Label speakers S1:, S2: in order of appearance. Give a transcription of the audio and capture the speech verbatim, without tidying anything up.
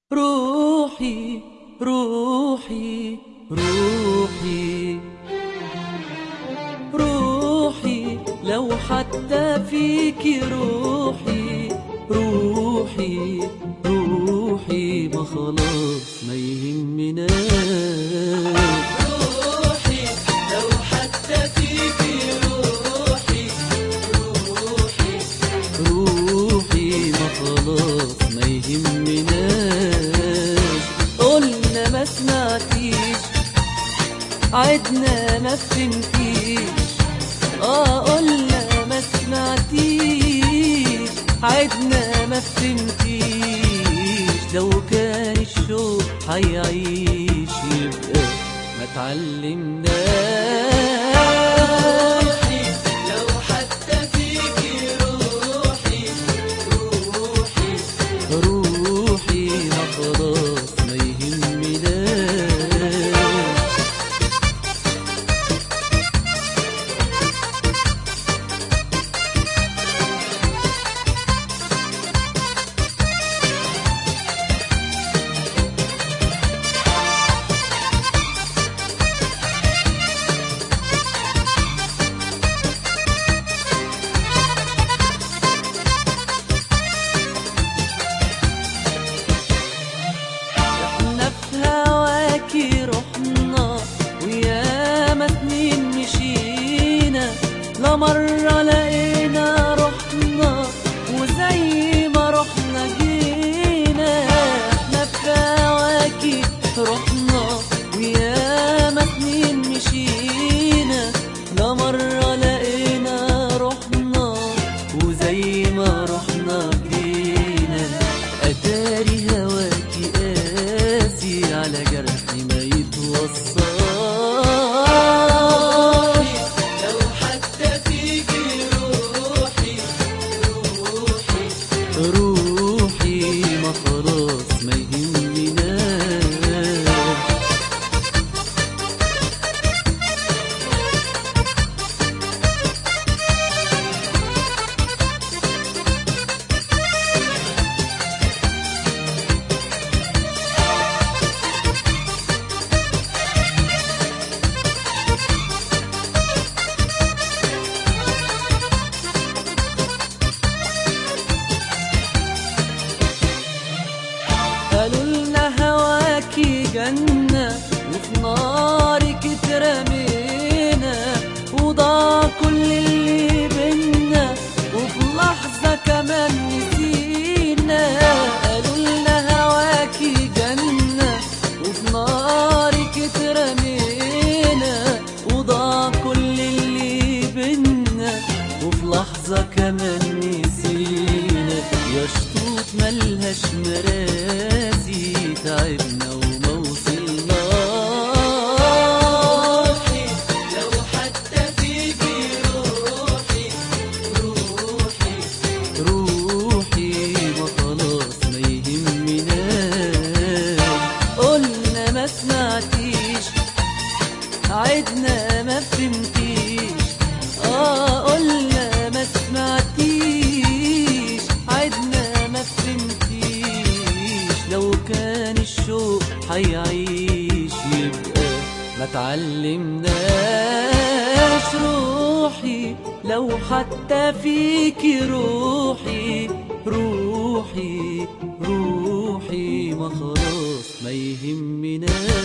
S1: روحي روحي روحي روحي لو حتى فيكي روحي روحي روحي ما خلاص ما يهمناش.
S2: روحي لو حتى فيكي روحي روحي
S1: روحي ما خلاص ما يهمناش. قلنا ما سمعتيش، عدنا ما فهمتيش. اه قلنا ما سمعتيش، عدنا ما فهمتيش. لو كان الشوق هيعيش يبقى ما تعلمناش.
S2: روحي لو حتى فيكي روحي روحي
S1: روحي ما خلاص ما يهمناش. احنا في هواكي رحنا وياما سنين مشينا، لا مرة لقينا رحنا وزي ما رحنا جينا. احنا في هواكي رحنا وياما سنين مشينا، لا مرة لقينا رحنا وزي ما رحنا جينا. أتاري هواكي قاسي على جرحي ما يتوصاش.
S2: لو حتى فيكي روحي روحي
S1: روحي ما خلاص ما يهمناش. قالوا لنا هواكي جنة وفي نارك اترمينا، وضاع كل اللي بينا وفي لحظة كمان نسينا. قالوا لنا هواكي جنة وفي نارك اترمينا، وضاع كل اللي بينا وفي لحظة كمان نسينا. يا شطوط ملهاش مراسي تعبنا وما وصلناش.
S2: لو حتى فيكي روحي روحي
S1: روحي ما خلاص ما يهمناش. قلنا ما سمعتيش، عدنا ما فهمتيش. اه قلنا ما سمعتيش، عدنا ما فهمتيش. لو كان الشوق هيعيش يبقى ما تعلمناش. روحي لو حتى فيكي روحي روحي روحي ما خلاص ما يهمناش.